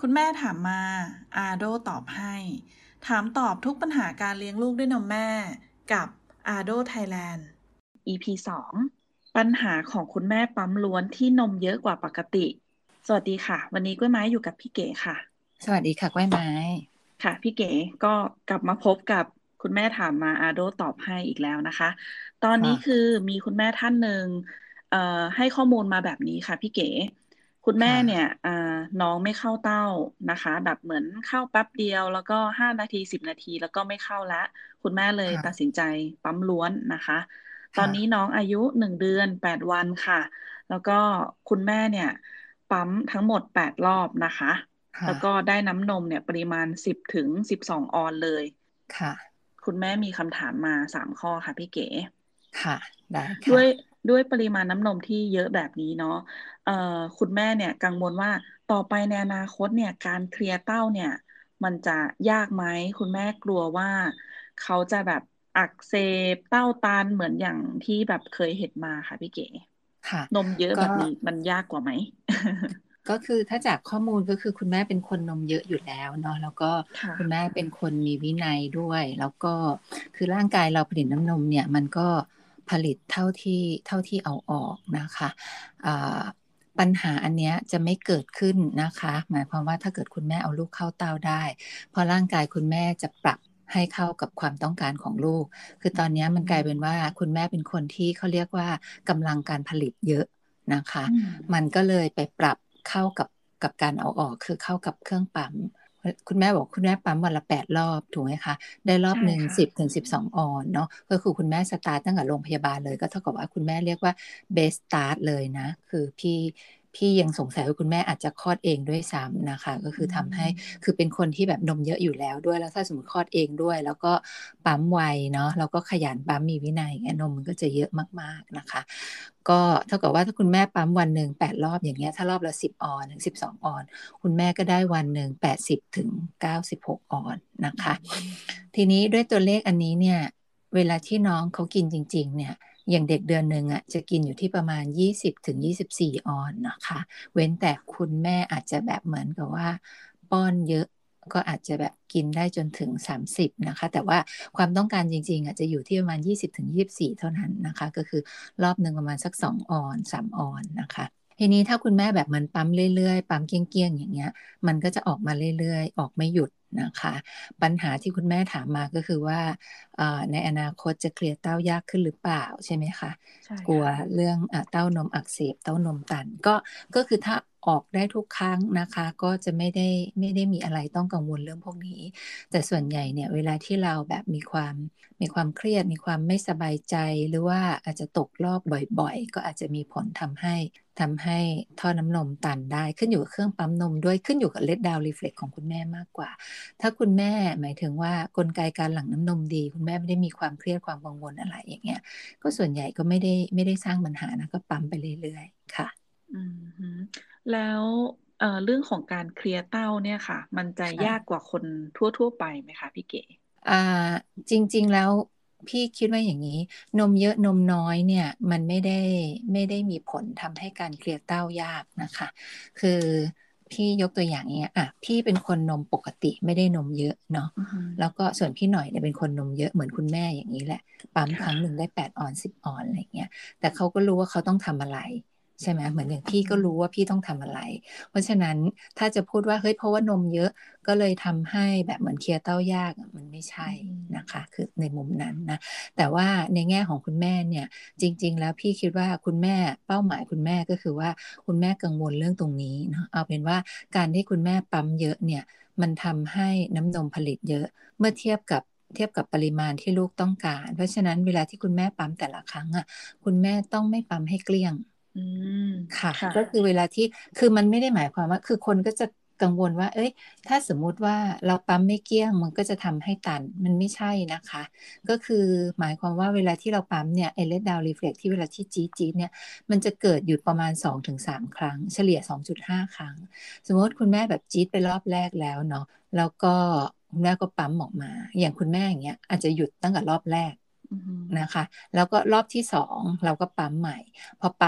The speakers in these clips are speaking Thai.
คุณแม่ถามมาอาโดตอบให้ถามตอบทุกปัญหาการเลี้ยงลูกด้วยนมแม่กับอาโดไทยแลนด์ EP 2ปัญหาของคุณแม่ปั๊มล้วนที่นมเยอะกว่าปกติสวัสดีค่ะวันนี้กล้วยไม้อยู่กับพี่เก๋ค่ะสวัสดีค่ะกล้วยไม้ค่ะพี่เก๋ก็กลับมาพบกับคุณแม่ถามมาอาโดตอบให้อีกแล้วนะคะตอนนี้ค่ะคือมีคุณแม่ท่านหนึ่งให้ข้อมูลมาแบบนี้ค่ะพี่เก๋คุณแม่ค่ะเนี่ยน้องไม่เข้าเต้านะคะแบบเหมือนเข้าแป๊บเดียวแล้วก็5 นาที10 นาทีแล้วก็ไม่เข้าละคุณแม่เลยตัดค่ะสินใจปั๊มล้วนนะคะตอนค่ะนี้น้องอายุ1 เดือน 8 วันค่ะแล้วก็คุณแม่เนี่ยปั๊มทั้งหมด8 รอบนะคะแล้วก็ค่ะได้น้ำนมเนี่ยปริมาณ10 ถึง 12 ออนเลยค่ะคุณแม่มีคำถามมา3 ข้อค่ะพี่เก๋ค่ะได้ค่ะด้วยด้วยปริมาณน้ำนมที่เยอะแบบนี้เนาะคุณแม่เนี่ยกังวลว่าต่อไปในอนาคตเนี่ยการเคลียร์เต้าเนี่ยมันจะยากไหมคุณแม่กลัวว่าเขาจะแบบอักเสบเต้าตันเหมือนอย่างที่แบบเคยเห็นมาค่ะพี่เก๋ค่ะนมเยอะแบก็บนี้มันยากกว่าไหมก็คือถ้าจากข้อมูลก็คือคุณแม่เป็นคนนมเยอะอยู่แล้วเนาะแล้วก็ค่ะคุณแม่เป็นคนมีวินัยด้วยแล้วก็คือร่างกายเราผลิตน้ำนมเนี่ยมันก็ผลิตเท่าที่เอาออกนะคะอ่าปัญหาอันเนี้ยจะไม่เกิดขึ้นนะคะหมายความว่าถ้าเกิดคุณแม่เอาลูกเข้าเต้าได้เพราะร่างกายคุณแม่จะปรับให้เข้ากับความต้องการของลูกคือตอนนี้มันกลายเป็นว่าคุณแม่เป็นคนที่เขาเรียกว่ากำลังการผลิตเยอะนะคะอืมมันก็เลยไปปรับเข้ากับการเอาออกคือเข้ากับเครื่องปั๊มคุณแม่บอกคุณแม่ปั๊มวันละ8 รอบถูกไหมคะได้รอบใช่หนึ่งค่ะ 10 ถึง 12 ออนเนาะก็คือคุณแม่สตาร์ตตั้งแต่โรงพยาบาลเลยก็เท่ากับว่าคุณแม่เรียกว่าเบสสตาร์ตเลยนะคือพี่ยังสงสัยว่าคุณแม่อาจจะคลอดเองด้วยซ้ำนะคะก็คือทำให้คือเป็นคนที่แบบนมเยอะอยู่แล้วด้วยแล้วถ้าสมมติคลอดเองด้วยแล้วก็ปั๊มไวเนาะแล้วก็ขยันปั๊มมีวินัยอย่างเงี้ยนมมันก็จะเยอะมากๆนะคะก็เท่ากับว่าถ้าคุณแม่ปั๊มวันหนึ่ง8 รอบอย่างเงี้ยถ้ารอบละ10 ออนถึง12 ออนคุณแม่ก็ได้วันหนึ่ง80 ถึง 96 ออนนะคะทีนี้ด้วยตัวเลขอันนี้เนี่ยเวลาที่น้องเขากินจริงๆเนี่ยอย่างเด็กเดือนหนึ่งอ่ะจะกินอยู่ที่ประมาณ20 ถึง 24 ออนนะคะเว้นแต่คุณแม่อาจจะแบบเหมือนกับว่าป้อนเยอะก็อาจจะแบบกินได้จนถึง30นะคะแต่ว่าความต้องการจริงๆอาจจะอยู่ที่ประมาณ20 ถึง 24เท่านั้นนะคะก็คือรอบหนึ่งประมาณสัก2 ออน3 ออนนะคะทีนี้ถ้าคุณแม่แบบเหมือนปั๊มเรื่อยๆปั๊มเกี้ยงๆอย่างเงี้ยมันก็จะออกมาเรื่อยๆออกไม่หยุดนะคะปัญหาที่คุณแม่ถามมาก็คือว่าในอนาคตจะเคลียร์เต้ายากขึ้นหรือเปล่าใช่ไหมคะใช่กลัวค่ะเรื่องเต้านมอักเสบเต้านมตันก็คือถ้าออกได้ทุกครั้งนะคะก็จะไม่ได้มีอะไรต้องกังวลเรื่องพวกนี้แต่ส่วนใหญ่เนี่ยเวลาที่เราแบบมีความเครียดมีความไม่สบายใจหรือว่าอาจจะตกรอบบ่อยๆก็อาจจะมีผลทำให้ท่อน้ำนมตันได้ขึ้นอยู่กับเครื่องปั๊มนมด้วยขึ้นอยู่กับ let down reflex ของคุณแม่มากกว่าถ้าคุณแม่หมายถึงว่ากลไกการหลั่งน้ำนมดีคุณแม่ไม่ได้มีความเครียดความกังวลอะไรอย่างเงี้ยก็ส่วนใหญ่ก็ไม่ได้สร้างปัญหานะก็ปั๊มไปเรื่อยๆค่ะอืมฮึแล้วเรื่องของการเคลียร์เต้าเนี่ยค่ะมันจะยากค่ะกว่าคนทั่วๆไปไหมคะพี่เก๋อ่าจริงๆแล้วพี่คิดว่าอย่างนี้นมเยอะนมน้อยเนี่ยมันไม่ได้มีผลทำให้การเคลียร์เต้ายากนะคะคือพี่ยกตัวอย่างเนี้ยพี่เป็นคนนมปกติไม่ได้นมเยอะเนาะอือฮึแล้วก็ส่วนพี่หน่อยเนี่ยเป็นคนนมเยอะเหมือนคุณแม่อย่างนี้แหละปั๊มคค่ะรั้งหนึ่งได้8 ออน10 ออนอะไรเงี้ยแต่เขาก็รู้ว่าเขาต้องทำอะไรใช่ไหมเหมือนอย่างอือฮึพี่ก็รู้ว่าพี่ต้องทำอะไรเพราะฉะนั้นถ้าจะพูดว่าเฮ้ยเพราะว่านมเยอะ ก็เลยทำให้แบบเหมือนเคลียร์เต้ายากมันไม่ใช่อืมนะคะคือในมุมนั้นนะแต่ว่าในแง่ของคุณแม่เนี่ยจริงๆแล้วพี่คิดว่าคุณแม่เป้าหมายคุณแม่ก็คือว่าคุณแม่กังวลเรื่องตรงนี้เนาะเอาเป็นว่าการที่คุณแม่ปั๊มเยอะเนี่ยมันทำให้น้ำนมผลิตเยอะเมื่อเทียบกับปริมาณที่ลูกต้องการเพราะฉะนั้นเวลาที่คุณแม่ปั๊มแต่ละครั้งอ่ะคุณแม่ต้องไม่ปั๊มให้เกลี้ยงอืมค่ะค่ะก็คือเวลาที่คือมันไม่ได้หมายความว่าคือคนก็จะกังวลว่าเอ้ยถ้าสมมุติว่าเราปั๊มไม่เกลี้ยงมันก็จะทำให้ตันมันไม่ใช่นะคะก็คือหมายความว่าเวลาที่เราปั๊มเนี่ยไอเลดดาวรีเฟล็กที่เวลาที่จี๊ดเนี่ยมันจะเกิดอยู่ประมาณ2 ถึง 3ครั้งเฉลี่ย2.5ครั้งสมมติคุณแม่แบบจี๊ดไปรอบแรกแล้วเนาะแล้วก็คุณแม่ก็ปั๊มออกมาอย่างคุณแม่อย่างเงี้ยอาจจะหยุดตั้งแต่รอบแรกอือฮึนะคะแล้วก็รอบที่2เราก็ปั๊มใหม่ พอปั๊มไป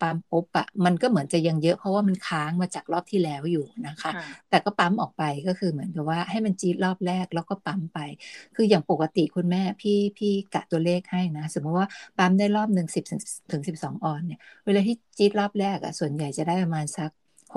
ปั๊มปุ๊บอะมันก็เหมือนจะยังเยอะเพราะว่ามันค้างมาจากรอบที่แล้วอยู่นะคะค่ะแต่ก็ปั๊มออกไปก็คือเหมือนกับว่าให้มันจี๊ดรอบแรกแล้วก็ปั๊มไปคืออย่างปกติคุณแม่พี่กะตัวเลขให้นะสมมติว่าปั๊มได้รอบหนึ่ง10 ถึง 12ออนเนี่ยเวลาที่จี๊ดรอบแรกอะส่วนใหญ่จะได้ประมาณสัก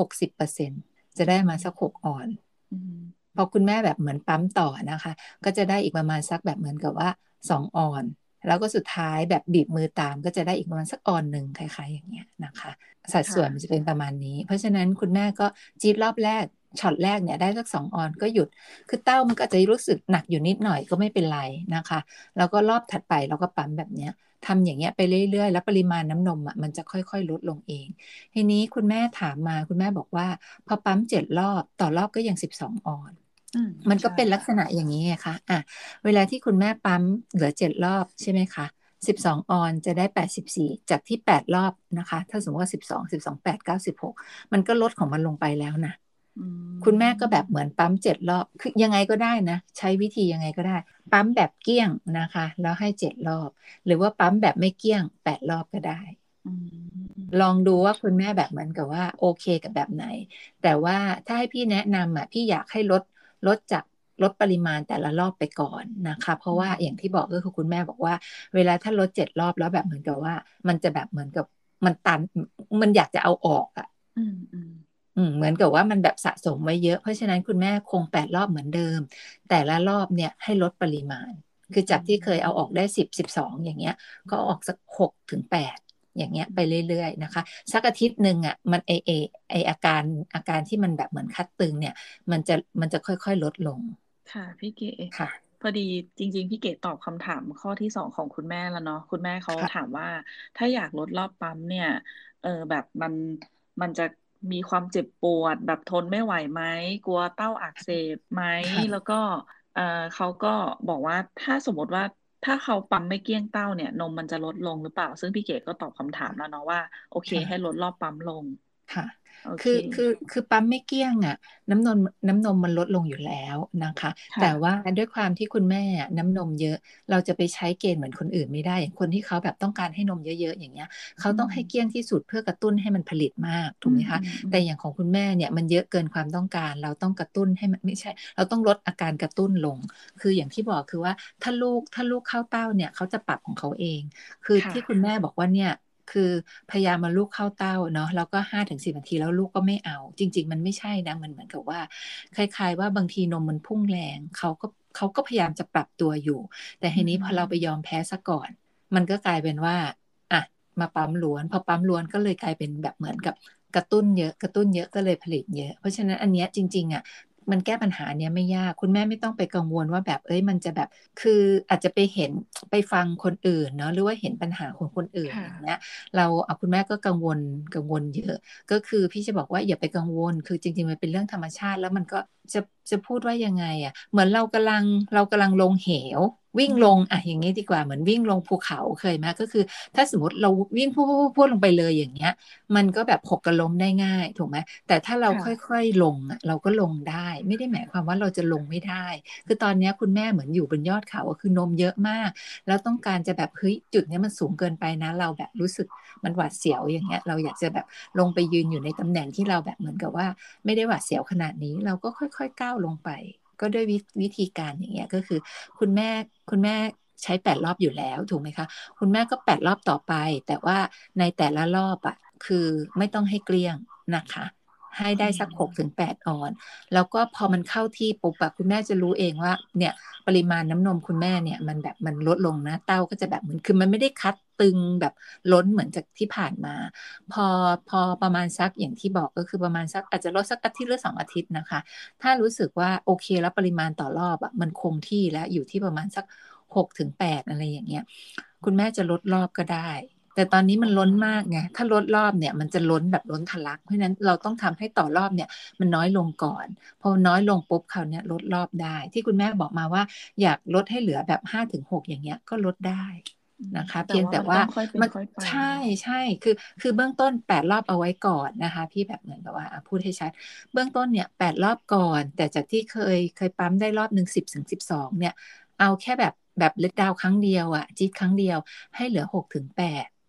60%จะอืมได้มาสัก6 ออนอืมพอคุณแม่แบบเหมือนปั๊มต่อนะคะก็จะได้อีกประมาณสักแบบเหมือนกับว่า2 ออนแล้วก็สุดท้ายแบบบีบมือตามก็จะได้อีกประมาณสัก1 ออนคล้ายๆอย่างเงี้ยนะคะสัดส่วนมันค่ะจะเป็นประมาณนี้เพราะฉะนั้นคุณแม่ก็จี๊ดรอบแรกช็อตแรกเนี่ยได้สัก2 ออนก็หยุดคือเต้ามันก็จะรู้สึกหนักอยู่นิดหน่อยก็ไม่เป็นไรนะคะแล้วก็รอบถัดไปเราก็ปั๊มแบบเนี้ยทำอย่างเงี้ยไปเรื่อยๆแล้วปริมาณน้ำนมอ่ะมันจะค่อยๆลดลงเองทีนี้คุณแม่ถามมาคุณแม่บอกว่าพอปั๊ม7 รอบต่อรอบก็ยัง12 ออนอืมมันก็ใช่เป็นลักค่ะษณะอย่างนี้ไงคะเวลาที่คุณแม่ปั๊มเหลือ7 รอบใช่ไหมคะ12 ออนจะได้84จากที่8 รอบนะคะถ้าสมมติว่า12 8 9 16มันก็ลดของมันลงไปแล้วนะอืคุณแม่ก็แบบมเหมือนปั๊ม7 รอบคือยังไงก็ได้นะใช้วิธียังไงก็ได้ปั๊มแบบเกลี้ยงนะคะแล้วให้7 รอบหรือว่าปั๊มแบบไม่เกลี้ยง8 รอบก็ได้อืมลองดูว่าคุณแม่แบบเหมือนกับว่าโอเคกับแบบไหนแต่ว่าถ้าให้พี่แนะนำพี่อยากให้ลดปริมาณแต่ละรอบไปก่อนนะคะเพราะว่าอืมอย่างที่บอกก็คือคุณแม่บอกว่าเวลาถ้าลด7 รอบแล้วแบบเหมือนกับว่ามันจะแบบเหมือนกับมันตันมันอยากจะเอาออกอ่ะอืมอืมเหมือนกับว่ามันแบบสะสมไว้เยอะเพราะฉะนั้นคุณแม่คง8 รอบเหมือนเดิมแต่ละรอบเนี่ยให้ลดปริมาณคืออืจากที่เคยเอาออกได้ม 10 12อย่างเงี้ยก็เอาออกสัก6 ถึง 8อย่างเงี้ยไปเรื่อยๆนะคะสักอาทิตย์หนึ่งมันไออาการที่มันแบบเหมือนคัดตึงเนี่ยมันจะค่อยๆลดลงค่ะพี่เก๋ค่ะพอดีจริงๆพี่เก๋ตอบคำถามข้อที่สองของคุณแม่แล้วเนาะคุณแม่เขาถามค่ะว่าถ้าอยากลดรอบปั๊มเนี่ยแบบมันจะมีความเจ็บปวดแบบทนไม่ไหวไหมกลัวเต้าอักเสบไหมแล้วค่ะก็เออเขาก็บอกว่าถ้าสมมติว่าถ้าเขาปั๊มไม่เกลี้ยงเต้าเนี่ยนมมันจะลดลงหรือเปล่าซึ่งพี่เก๋ก็ตอบคำถามแล้วเนาะว่าโอเคให้ลค่ะดรอบปั๊มลงค่ะโอเคคือปั๊มไม่เกลี้ยงน้ำนมมันลดลงอยู่แล้วนะคะค่ะแต่ว่าด้วยความที่คุณแม่น้ำนมเยอะเราจะไปใช้เกณฑ์เหมือนคนอื่นไม่ได้อย่างคนที่เขาแบบต้องการให้นมเยอะๆอย่างเงี้ยเขาอืมต้องให้เกลี้ยงที่สุดเพื่อกระตุ้นให้มันผลิตมากถูอืมกไหมคะอืมอืมแต่อย่างของคุณแม่เนี่ยมันเยอะเกินความต้องการเราต้องกระตุ้นให้มันไม่ใช่เราต้องลดอาการกระตุ้นลงคืออย่างที่บอกคือว่าถ้าลูกเข้าเต้าเนี่ยเขาจะปรับของเขาเองคือค่ะที่คุณแม่บอกว่าเนี่ย คือพยายามมาลูกเข้าเต้าเนาะแล้วก็5 ถึง 10 นาทีแล้วลูกก็ไม่เอาจริงๆมันไม่ใช่นะมันเหมือนกับว่าคล้ายๆว่าบางทีนมมันพุ่งแรงเขาก็พยายามจะปรับตัวอยู่แต่อืทีนี้พอเราไปยอมมแพ้ซะก่อนมันก็กลายเป็นว่าอ่ะมาปั๊มล้วนพอปั๊มล้วนก็เลยกลายเป็นแบบเหมือนกับกระตุ้นเยอะก็เลยผลิตเยอะเพราะฉะนั้นอันเนี้ยจริงๆมันแก้ปัญหาเนี้ยไม่ยากคุณแม่ไม่ต้องไปกังวลว่าแบบมันจะแบบคืออาจจะไปเห็นไปฟังคนอื่นเนาะหรือว่าเห็นปัญหาของคนอื่นค่ะอย่างเงี้ยเราเอาคุณแม่ก็กังวลเยอะก็คือพี่จะบอกว่าอย่าไปกังวลคือจริงๆมันเป็นเรื่องธรรมชาติแล้วมันก็จะจะพูดว่ายังไงเหมือนเรากำลังลงเหววิ่อืงลงมอย่างนี้ดีกว่าเหมือนวิ่งลงภูเขาเคยไหมก็คือถ้าสมมติเราวิ่งพูดลงไปเลยอย่างเงี้ยมันก็แบบหกกระล้มได้ง่ายถูกไหมแต่ถ้าเราค่ะค่อยๆลงเราก็ลงได้ไม่ได้หมายความว่าเราจะลงไม่ได้คือตอนเนี้ยคุณแม่เหมือนอยู่บนยอดเขาคือนมเยอะมาก แล้วต้องการจะแบบเฮ้ยจุดเนี้ยมันสูงเกินไปนะเราแบบรู้สึกมันหวาดเสียวอย่างเงี้ยเราอยากจะแบบลงไปยืนอยู่ในตำแหน่งที่เราแบบเหมือนกับว่าไม่ได้หวาดเสียวขนาดนี้เราก็ค่อยๆก้าวลงไปก็ด้วยวิธีการอย่างเงี้ยก็คือคุณแม่คุณแม่ใช้8 รอบอยู่แล้วถูกไหมคะคุณแม่ก็8 รอบต่อไปแต่ว่าในแต่ละรอบคือไม่ต้องให้เกลี้ยงนะคะให้อืได้สัก6 ถึง 8 ออน แล้วก็พอมันเข้าที่ปุ๊บคุณแม่จะรู้เองว่าเนี่ยปริมาณน้ำนมคุณแม่เนี่ยมันแบบมันลดลงนะเต้าก็จะแบบเหมือนคือมันไม่ได้คัดตึงแบบล้นเหมือนจากที่ผ่านมาพอพอประมาณสักอย่างที่บอกก็คือประมาณสักอาจจะลดสักอาทิตย์หรือ2 อาทิตย์นะคะถ้ารู้สึกว่าโอเคแล้วปริมาณต่อรอบมันคงที่แล้วอยู่ที่ประมาณสัก6 ถึง 8อะไรอย่างเงี้ยคุณแม่จะลดรอบก็ได้ แต่ตอนนี้อ๋อมันล้นมากไงถ้าลดรอบเนี่ยมันจะล้นแบบล้นทะลักเพราะฉะนั้นเราต้องทำให้ต่อรอบเนี่ยมันน้อยลงก่อนพอน้อยลงปุ๊บคราวเนี้ยลดรอบได้ที่คุณแม่บอกมาว่าอยากลดให้เหลือแบบ5 ถึง 6อย่างเงี้ยก็ลดได้อืมนะคะแต่ว่ามันต้เพียงแต่ว่าองค่อยเป็นมันค่อยไปใช่เนาะใช่คือเบื้องต้น8 รอบเอาไว้ก่อนนะคะพี่แบบเหมือนกับว่าพูดให้ชัดเบื้องต้นเนี่ย8 รอบก่อนแต่จากที่เคยปั๊มได้รอบหนึ่ง10 ถึง 12เนี่ยเอาแค่แบบเล็ดดาวน์ครั้งเดียวจี๊ดครั้งเดียวให้เหลือ6 ถึง 8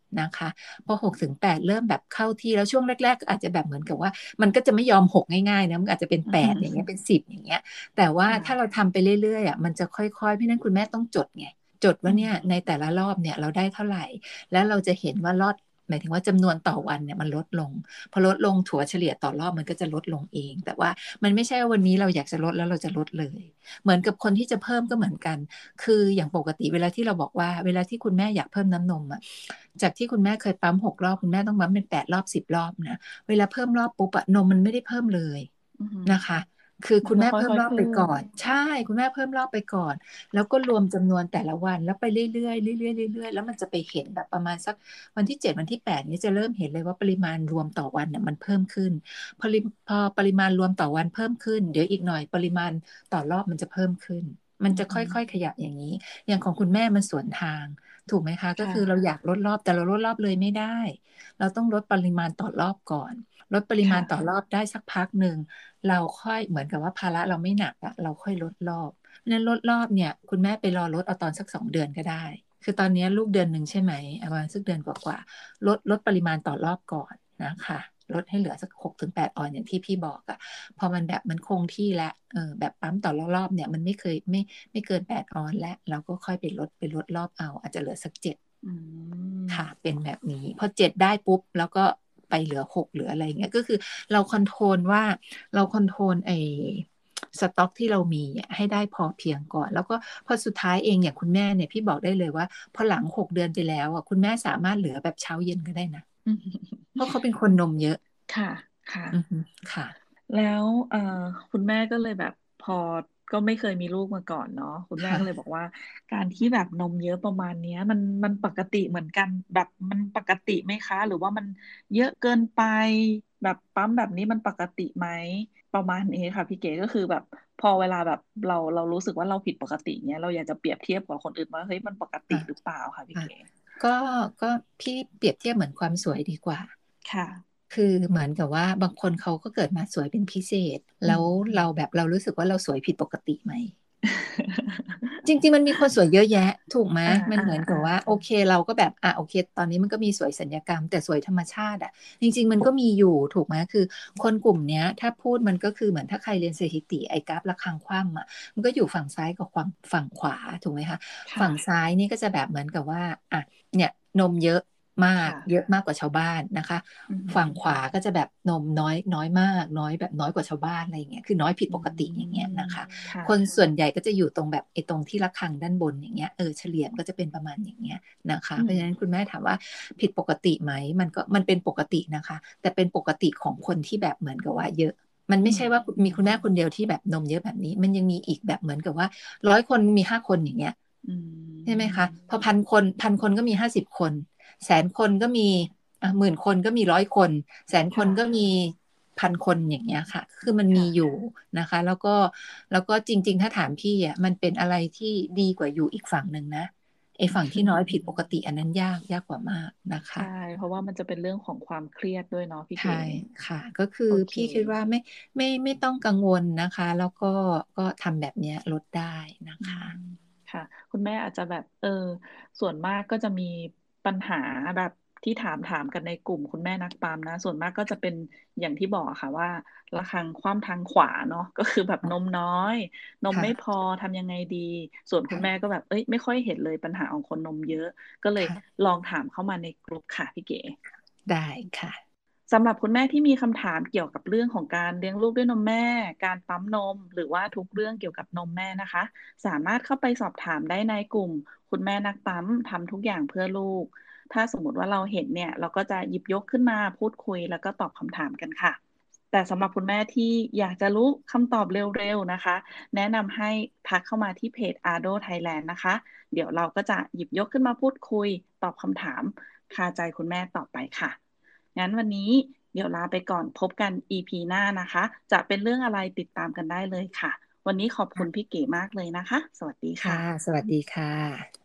นะคะพอ6 ถึง 8เริ่มแบบเข้าที่แล้วช่วงแรกๆก็อาจจะแบบเหมือนกับว่ามันก็จะไม่ยอม6ง่ายๆนะมันอาจจะเป็น8อย่างเงี้ยเป็น10อย่างเงี้ยแต่ว่าถ้าเราค่ะทำไปเรื่อยๆอ่ะมันจะค่อยๆเพราะนั้นคุณแม่ต้องจดไงจดอืว่าเนี่ยในมแต่ละรอบเนี่ยเราได้เท่าไหร่แล้วเราจะเห็นว่ารอดหมายถึงว่าจำนวนต่อวันเนี่ยมันลดลงพอลดลงถั่วเฉลี่ยต่อรอบมันก็จะลดลงเองแต่ว่ามันไม่ใช่ว่าวันนี้เราอยากจะลดแล้วเราจะลดเลยเหมือนกับคนที่จะเพิ่มก็เหมือนกันคืออย่างปกติเวลาที่เราบอกว่าเวลาที่คุณแม่อยากเพิ่มน้ำนมอ่ะจากที่คุณแม่เคยปั๊ม6 รอบคุณแม่ต้องปั๊มเป็น8 รอบ10 รอบนะเวลาเพิ่มรอบปุ๊บอะนมมันไม่ได้เพิ่มเลยอืมนะคะคือมันคุณแม่เพิ่มจะค่อยๆเพิ่รอบไปมก่อนใช่คุณแม่เพิ่มรอบไปก่อน แล้วก็รวมจำนวนแต่ละวันแล้วไปเรื่อยๆเรื่อยๆเรื่อยๆแล้วมันจะไปเห็นแบบประมาณสักวันที่7วันที่8นี้จะเริ่มเห็นเลยว่าปริมาณรวมต่อวันเนี่ยมันเพิ่มขึ้นพอปริมาณรวมต่อวันเพิ่มขึ้นเดี๋ยวอีกหน่อยปริมาณต่อรอบมันจะเพิ่มขึ้นมันอืจะค่อยๆขมยับอย่างนี้อย่างของคุณแม่มันสวนทางถูกไหมคะก็ค่ะคือเราอยากลดรอบแต่เราลดรอบเลยไม่ได้เราต้องลดปริมาณต่อรอบก่อนลดปริมาณต่อค่ะรอบได้สักพักหนึ่งเราค่อยเหมือนกับว่าภาระเราไม่หนักอะเราค่อยลดรอบ นั้นลดรอบเนี่ยคุณแม่ไปรอลดเอาตอนสัก2 เดือนก็ได้คือตอนนี้ลูก1 เดือนใช่ไหมประมาณสักเดือนกว่าๆลดปริมาณต่อรอบก่อนนะคะลดให้เหลือสัก6 ถึง 8 ออนอย่างที่พี่บอกอะพอมันแบบมันคงที่แล้วแบบปั๊มต่อรอบเนี่ยมันไม่เคยไม่เกิน8 ออนแล้วเราก็ค่อยไปลดรอบเอาอาจจะเหลือสัก7 อืค่ะมเป็นแบบนี้พอ7ได้ปุ๊บแล้วก็ไปเหลือ6หรืออะไรเงี้ยก็คือเราคอนโทรลว่าเราคอนโทรลสต็อกที่เรามีให้ได้พอเพียงก่อนแล้วก็พอสุดท้ายเองอย่างคุณแม่เนี่ยพี่บอกได้เลยว่าพอหลัง6 เดือนไปแล้วอ่ะคุณแม่สามารถเหลือแบบเช้าเย็นก็ได้นะอืมเพราะเขาเป็นคนนมเยอะค่ะค่ะอือฮึค่ะแล้วคุณแม่ก็เลยแบบพอก็ไม่เคยมีลูกมาก่อนเนาะคุณแม่ค่ะก็เลยบอกว่าการที่แบบนมเยอะประมาณเนี้ยมันปกติเหมือนกันแบบมันปกติไหมคะหรือว่ามันเยอะเกินไปแบบปั๊มแบบนี้มันปกติไหมประมาณนี้ค่ะพี่เก๋ก็คือแบบพอเวลาแบบเรารู้สึกว่าเราผิดปกติเนี้ยเราอยากจะเปรียบเทียบกับคนอื่นว่าเฮ้ยมันปกติค่ะหรือเปล่าค่ะพี่ค่ะเก๋ก็ก็พี่เปรียบเทียบเหมือนความสวยดีกว่าค่ะคือเหมือนกับว่าบางคนเขาก็เกิดมาสวยเป็นพิเศษอืแล้วมเราแบบเรารู้สึกว่าเราสวยผิดปกติไหม จริงๆมันมีคนสวยเยอะแยะถูกไหมอ่ามันอ่าอ่าเหมือนกับว่าโอเคเราก็แบบโอเคตอนนี้มันก็มีสวยสัญญกรรมแต่สวยธรรมชาติอ่ะจริงๆมันก็มีอยู่ถูกไหมคือคนกลุ่มเนี้ยถ้าพูดมันก็คือเหมือนถ้าใครเรียนสถิติไอ้กราฟระฆังคว่ำอ่ะมันก็อยู่ฝั่งซ้ายกับฝั่งขวาถูกไหมคะค่ะฝั่งซ้ายนี่ก็จะแบบเหมือนกับว่าเนี่ยนมเยอะมากค่ะเยอะมากกว่าชาวบ้านนะคะอืฝั่งมขวาก็จะแบบนมน้อยมากน้อยแบบน้อยกว่าชาวบ้านอะไรอย่างเงี้ยคือน้อยผิดอืปกติอย่างเงี้ยมนะคะค่ะคนส่วนใหญ่ก็จะอยู่ตรงแบบไอ้ตรงที่ระฆังด้านบนอย่างเงี้ยเฉลี่ยมันก็จะเป็นประมาณอย่างเงี้ยนะคะอืมเพราะฉะนั้นคุณแม่ถามว่าผิดปกติไหมมันเป็นปกตินะคะแต่เป็นปกติของคนที่แบบเหมือนกับว่าเยอะมันอืไม่มใช่ว่ามีคุณแม่คนเดียวที่แบบนมเยอะแบบนี้มันยังมีอีกแบบเหมือนกับว่า100 คนมี5 คนอย่างเงี้ยอืใช่ไหมมคะพอพันคนก็มี50 คน100,000 คนก็มี10,000 คนก็มี100 คน100,000 คนก็ค่ะมี1,000 คนอย่างเงี้ยค่ะคือมันมีค่ะอยู่นะคะแล้วก็จริงๆถ้าถามพี่มันเป็นอะไรที่ดีกว่าอยู่อีกฝั่งหนึ่งนะไอ้ฝั่งที่น้อยผิดปกติอันนั้นยากกว่ามากนะคะใช่เพราะว่ามันจะเป็นเรื่องของความเครียดด้วยเนาะพี่เก๋ใช่ค่ะก็คือโอเคพี่คิดว่าไม่ต้องกังวลนะคะแล้วก็ทำแบบเนี้ยลดได้นะอืคะมค่ะคุณแม่อาจจะแบบส่วนมากก็จะมีปัญหาแบบที่ถามกันในกลุ่มคุณแม่นักปั๊มนะส่วนมากก็จะเป็นอย่างที่บอกอะค่ะว่าระฆังคว่ำทางขวาเนาะก็คือแบบนมน้อยนมไม่พค่ะอทำยังไงดีส่วนคุณแม่ก็ค่ะแบบไม่ค่อยเห็นเลยปัญหาของคนนมเยอะก็เลยค่ะลองถามเข้ามาในกลุ่มค่ะพี่เก๋ได้ค่ะสำหรับคุณแม่ที่มีคำถามเกี่ยวกับเรื่องของการเลี้ยงลูกด้วยนมแม่ การปั๊มนม หรือว่าทุกเรื่องเกี่ยวกับนมแม่นะคะ สามารถเข้าไปสอบถามได้ในกลุ่มคุณแม่นักปั๊มทำทุกอย่างเพื่อลูก ถ้าสมมติว่าเราเห็นเนี่ยเราก็จะหยิบยกขึ้นมาพูดคุยแล้วก็ตอบคำถามกันค่ะ แต่สำหรับคุณแม่ที่อยากจะรู้คำตอบเร็วๆนะคะ แนะนำให้ทักเข้ามาที่เพจ ARDO Thailand นะคะ เดี๋ยวเราก็จะหยิบยกขึ้นมาพูดคุยตอบคำถามคาใจคุณแม่ต่อไปค่ะ งั้นวันนี้เดี๋ยวลาไปก่อนพบกัน EP หน้านะคะ จะเป็นเรื่องอะไรติดตามกันได้เลยค่ะ วันนี้ขอบคุณพี่เก๋มากเลยนะคะ สวัสดีค่ะค่ะสวัสดีค่ะ